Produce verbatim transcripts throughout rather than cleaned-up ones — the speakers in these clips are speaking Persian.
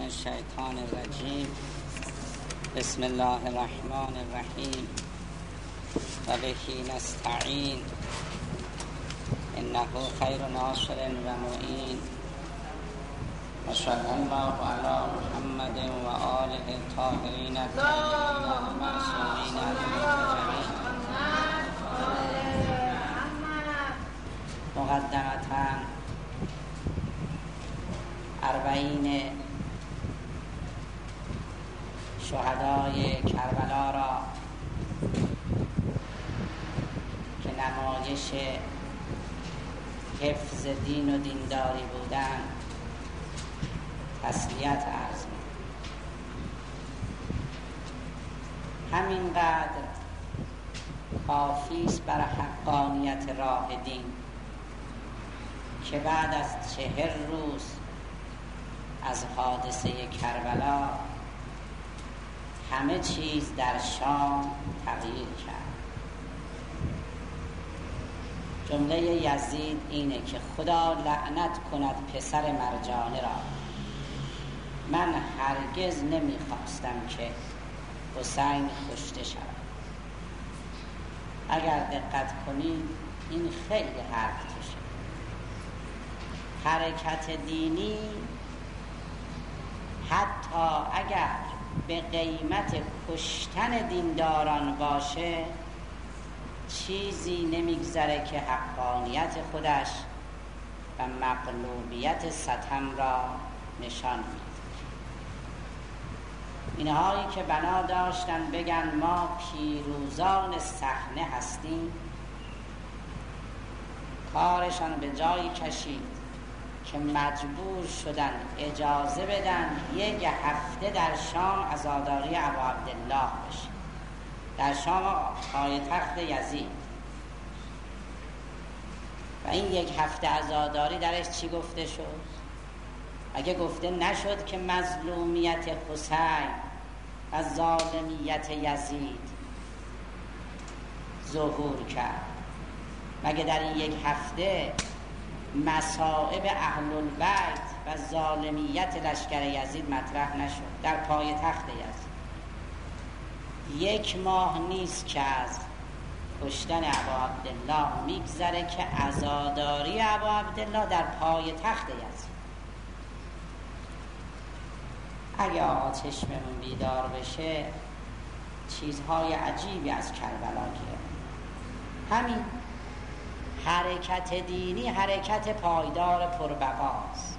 الشیطان الرجیم. بسم الله الرحمن الرحیم و بهی نستعین انه خیر ناصر و معین و صلی الله علی محمد و آله الطاهرین الطاهرین المعصومین المنتجبین. مقدمتاً اربعین شهدای کربلا را که نمایش حفظ دین و دینداری بودن تسلیت عرض می همینقدر کافیست بر حقانیت راه دین که بعد از چهر روز از حادثه کربلا همه چیز در شام تغییر کرد. جمله یزید اینه که خدا لعنت کند پسر مرجانه را، من هرگز نمیخواستم که حسین کشته شود. اگر دقت کنید این خیلی حرف توشه. حرکت دینی حتی اگر به قیمت کشتن دینداران باشه چیزی نمیگذره که حقانیت خودش و مغلوبیت ستم را نشان میده. اینهایی که بنا داشتن بگن ما پیروزان صحنه هستیم، کارشان به جایی کشید که مجبور شدن اجازه بدن یک هفته در شام عزاداری ابو عبدالله بشه، در شام پایتخت یزید. و این یک هفته عزاداری درش چی گفته شد؟ اگه گفته نشد که مظلومیت حسین و ظالمیت یزید ظهور کرد، مگه در این یک هفته مصائب اهل البیت و ظالمیت لشکر یزید مطرح نشد در پای تخت یزید؟ یک ماه نیست که از کشتن ابو عبدالله میگذره که عزاداری ابو عبدالله در پای تخت یزید. اگه آقا چشممون بیدار بشه چیزهای عجیبی از کربلا گیره. همین حرکت دینی حرکت پایدار پربقاست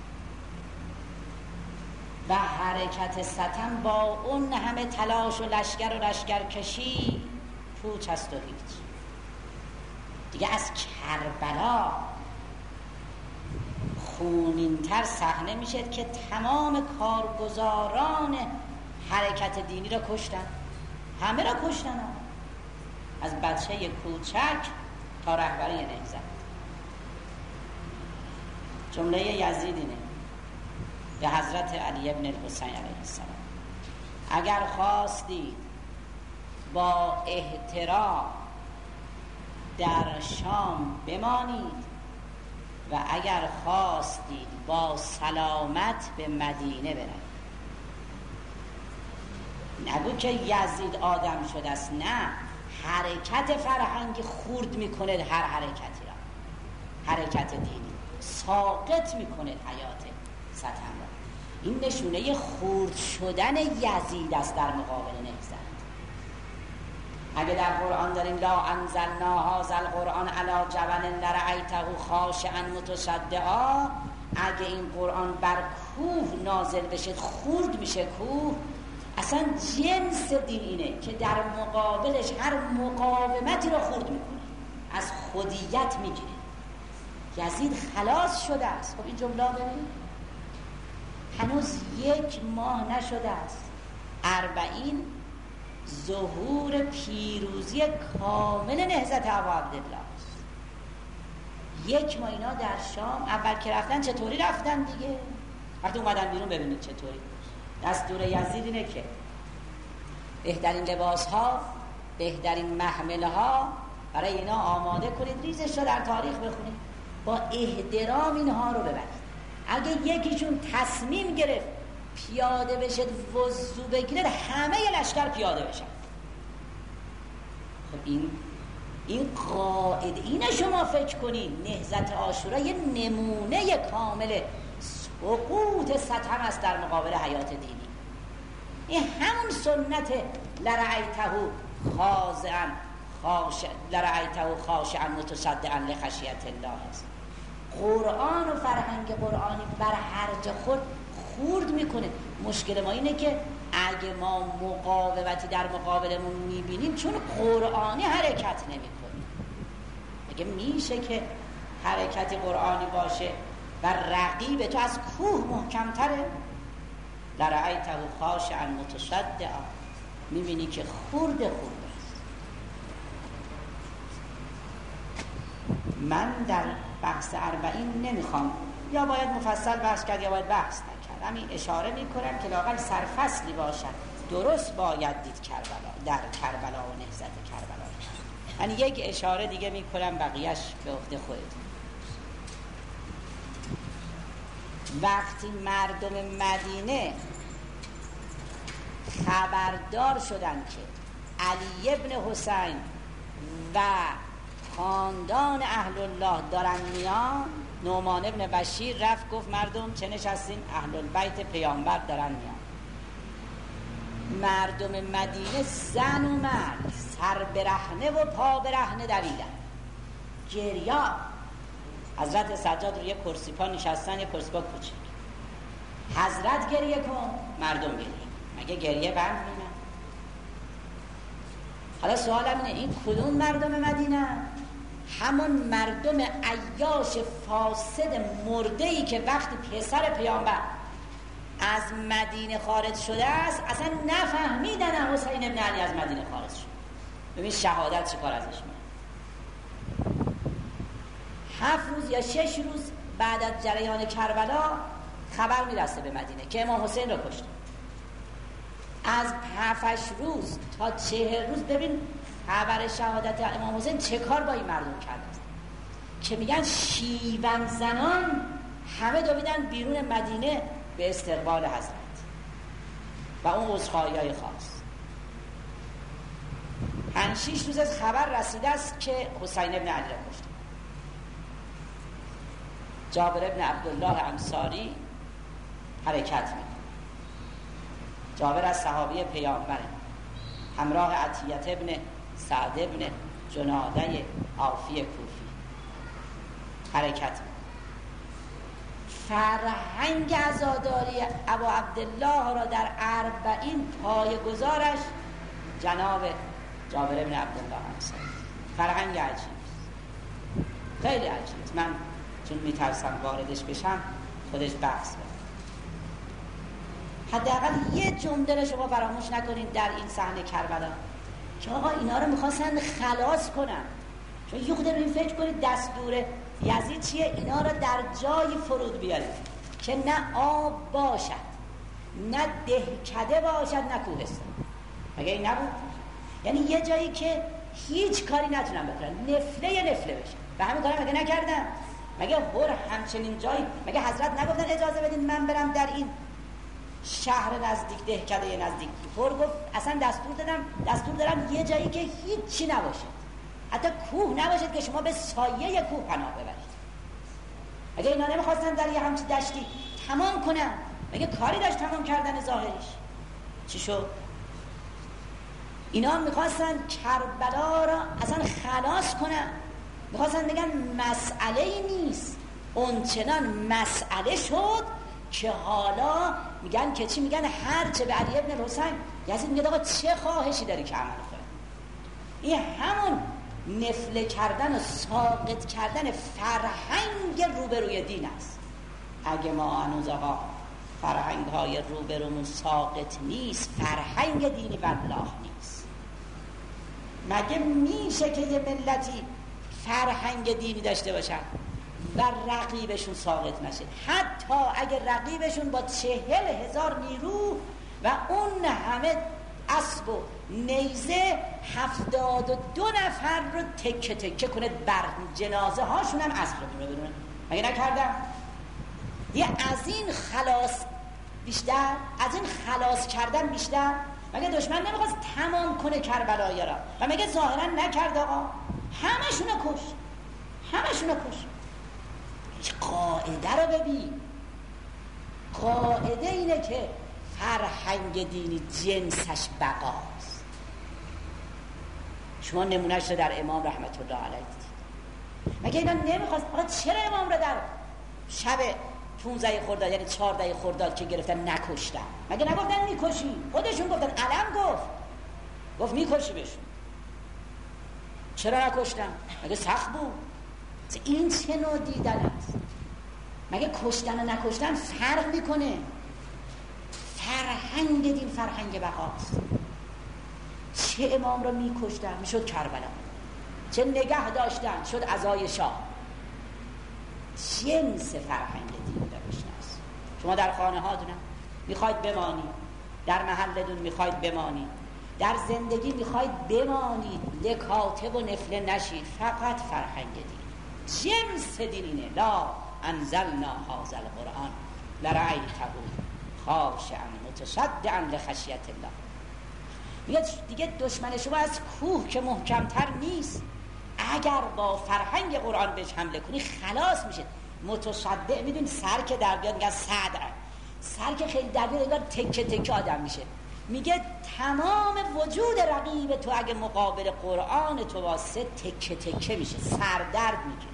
و حرکت ستم با اون همه تلاش و لشکر و لشکر کشی پوچ است و هیچ. دیگه از کربلا خونین‌تر صحنه میشه که تمام کارگزاران حرکت دینی را کشتن، همه را کشتن، از بچه کوچک تا رهبری نهضت. جمله یزید اینه به حضرت علی ابن الحسین علیه السلام: اگر خواستید با احترام در شام بمانید و اگر خواستید با سلامت به مدینه برید. نگو که یزید آدم شده است، نه، حرکت فرهنگی خورد میکنه هر حرکتی را، حرکت دینی ساقط میکنه حیات ستم را. این نشونه خورد شدن یزید است در مقابل نهضت. اگه در قرآن داریم لا انزلنا هذا القرآن علی جبل لرأیته خاشعا متصدعا، اگه این قرآن بر کوه نازل بشه خورد میشه کوه. اصلا جنس دین اینه که در مقابلش هر مقاومتی رو خورد میکنه، از خودیت میگیره. یزید خلاص شده است. خب این جمله ببین هنوز یک ماه نشده است، اربعین ظهور پیروزی کامل نهضت ابو عبدالله است. یک ماه اینا در شام اول که رفتن چطوری رفتن دیگه؟ وقتی اومدن بیرون ببینید چطوری. دستور یزید اینه که بهترین لباس ها، بهترین محمله ها برای اینا آماده کنید، ریزش رو در تاریخ بخونید، با احترام اینها رو ببرید. اگه یکیشون تصمیم گرفت پیاده بشد وضو بگیرد همه لشکر پیاده بشن. خب این این قاعده اینه. شما فکر کنین نهضت عاشورا یه نمونه کامل سقوط ستم است در مقابل حیات دینی. این همون سنت لرعیته خاضعا خاشع لرعیته خاشعا متصدعا لخشیت الله است. قرآن و فرهنگ قرآنی بر هرج خود خورد میکنه. مشکل ما اینه که اگه ما مقاومتی در مقابلمون میبینیم چون قرآنی حرکت نمیکنیم. اگه میشه که حرکت قرآنی باشه و رقیب تو از کوه محکمتره، لرعیته خاشعا متصدعا، میبینی که خورد خورد است. من در بحث اربعین نمیخوام، یا باید مفصل بحث کرد یا باید بحث نکرد. همین اشاره میکنم که لااقل سرفصلی باشد. درست باید دید کربلا، در کربلا و نهضت کربلا. من یک اشاره دیگه میکنم، بقیهش به عهده خودتون. وقتی مردم مدینه خبردار شدن که علی ابن حسین و خاندان اهل الله دارن میان، نعمان ابن بشیر رفت گفت مردم چه نشستین؟ اهل البیت پیامبر دارن میان. مردم مدینه زن و مرد سر برهنه و پا برهنه دویدن، گریا. حضرت سجاد روی کرسی پا نشستن، یه کرسی پا کوچیک. حضرت گریه کن، مردم گریه. مگه گریه بند می‌مونه؟ حالا سوالم اینه این کدوم مردم مدینه؟ همون مردم عیاش فاسد مرده‌ای که وقتی پسر پیامبر از مدینه خارج شده است اصلا نفهمیدن حسین ابن علی از مدینه خارج شد. ببین شهادت چه کار ازش میاد. هفت روز یا شش روز بعد از جریان کربلا خبر میرسه به مدینه که امام حسین را کشته. از هفت روز تا چهر روز ببین خبر شهادت امام حسین چه کار با این مردم کرده است که میگن شیون زنان همه دویدن بیرون مدینه به استقبال حضرت و اون عذرخواهی‌های خاص. پنج شش روز از خبر رسیده است که حسین ابن علی را کشته. جابر ابن عبدالله انصاری حرکت میکنه. جابر از صحابی پیامبر همراه عطیت ابن سعد ابن جناده عافی کوفی حرکت میکنه. فرهنگ عزاداری ابو عبدالله را در اربعین پای گذارش جناب جابر ابن عبدالله انصاری. فرهنگ عجیب است، خیلی عجیب است. من چون میترسم واردش بشم خودش بحث بده. حداقل یه جمله شما فراموش نکنید در این صحنه کربلا که آقا اینا رو میخواستن خلاص کنن. چون یه خود رو فکر کنید دستور یزید چیه؟ اینا رو در جایی فرود بیارید که نه آب باشد، نه دهکده باشد، نه کوهستان. مگه این نبود؟ یعنی یه جایی که هیچ کاری نتونن بکنن، نفله نفله بشه. و همین کارا مگه نکردن؟ مگه هر همچنین جایی مگه حضرت نگفتن اجازه بدین من برم در این شهر نزدیک دهکده نزدیک؟ پر گفت اصلا دستور دادم دستور دارم یه جایی که هیچی نباشه، حتی کوه نباشد که شما به سایه کوه پناه ببرید. مگه اینا نمیخواستن در یه همچین دشتی تمام کنن؟ مگه کاری داشت تمام کردن ظاهریش؟ چی شد؟ اینا میخواستن کربلا را اصلا خلاص کنن، میخواستن بگن مسئله ای نیست. اون چنان مسئله شد که حالا میگن که چی؟ میگن هر چه به علی ابن حسین یزید میگه آقا چه خواهشی داری که عمل کنه. این همون نفله کردن و ساقط کردن فرهنگ روبروی دین است. اگه ما هنوز آقا فرهنگ های روبرومون ساقط نیست، فرهنگ دینی والله نیست. مگه میشه که یه ملتی فرهنگ دینی داشته باشن و رقیبشون ساقط نشه؟ حتی اگه رقیبشون با چهل هزار نیرو و اون همه اسب و نیزه هفتاد و دو نفر رو تکه تکه کنه، بر جنازه هاشون هم اسب رو بدونه. مگه نکردم؟ یه از این خلاص بیشتر از این خلاص کردن بیشتر؟ مگه دشمن نمیخواست تمام کنه کربلایی را و مگه ظاهرا نکرد آقا؟ همشونو کش همشونو کش. قاعده رو ببین، قاعده اینه که فرهنگ دینی جنسش بقاست. شما نمونهش رو در امام رحمت الله علیه دیدید. مگه اینا نمیخواست؟ آقا چرا امام رو در شب پونزده خرداد یعنی چهارده خرداد که گرفتن نکشتن؟ مگه نگفتن میکشی؟ خودشون گفتن، علم گفت گفت میکشی بشون. چرا نکشتن؟ مگه سخت بود؟ این چه نوع دیدن است؟ مگه کشتن و نکشتن فرق میکنه؟ فرهنگ دین فرهنگ بقاست. چه امام رو میکشتن میشد کربلا، چه نگه داشتن شد عزای شاه. جنس فرهنگ دین درش است. شما در خانه ها دونم میخواید بمانید، در محلتون میخواید بمانید، در زندگی میخواید بمانید، لکاتب و نفله نشید، فقط فرهنگ دین. جنس دین اینه. لا انزلنا هذا القرآن لرأیته خاشعا متصدعا لخشیة الله. میگه دیگه دشمن شما از کوه که محکمتر نیست، اگر با فرهنگ قرآن بهش حمله کنی خلاص میشه. متصدع میدونی سر که در بیاد میگه صدر، سر که خیلی در بیاد انگار تکه تکه آدم میشه. میگه تمام وجود رقیب تو اگه مقابل قرآن تو واسه تکه تکه میشه، سردرد میگیره.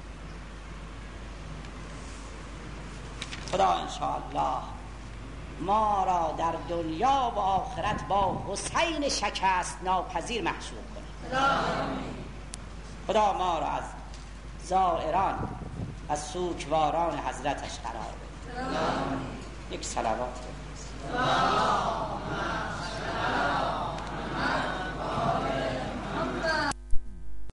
خدا انشاءالله ما را در دنیا و آخرت با حسین شکست ناپذیر محشور کنه. خدا ما را از زائران از سوگواران حضرتش قرار بده. یک صلوات